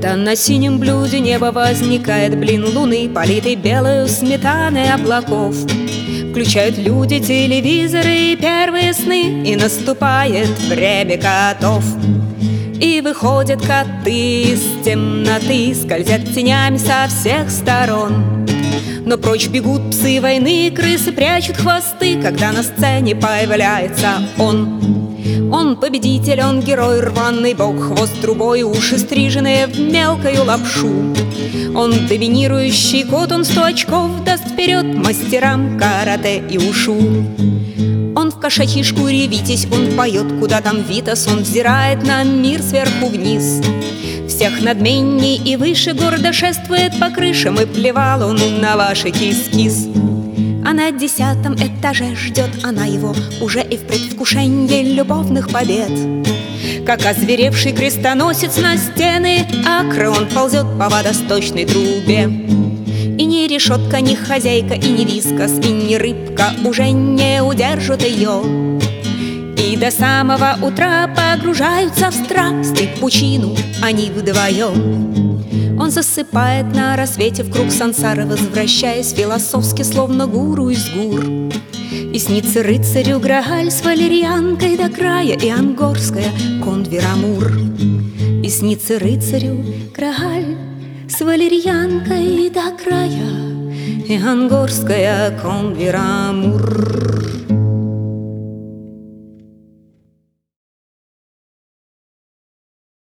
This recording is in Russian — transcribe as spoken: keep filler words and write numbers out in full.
Когда на синем блюде небо возникает блин луны, политый белою сметаной облаков. Включают люди телевизоры и первые сны, и наступает время котов. И выходят коты из темноты, скользят тенями со всех сторон. Но прочь бегут псы войны, и крысы прячут хвосты, когда на сцене появляется он. Он победитель, он герой, рваный бог, хвост трубой, уши стриженные в мелкую лапшу. Он доминирующий кот, он сто очков даст вперед мастерам карате и ушу. Он в кошачьей шкуре Витязь, он поет, куда там Витас, он взирает на мир сверху вниз. Всех надменней и выше гордо шествует по крышам, и плевал он на ваши кис-кис. А на десятом этаже ждет она его уже и в предвкушении любовных побед. Как озверевший крестоносец на стены акры, он ползет по водосточной трубе. И ни решетка, ни хозяйка, и ни вискас, и ни рыбка уже не удержат ее. И до самого утра погружаются в страсть и пучину они вдвоем. Он засыпает на рассвете в круг сансары, возвращаясь философски, словно гуру из гур. И снится рыцарю Грааль с валерьянкой до края, и ангорская Конверамур. И снится рыцарю Грааль с валерьянкой до края, и ангорская Конверамур.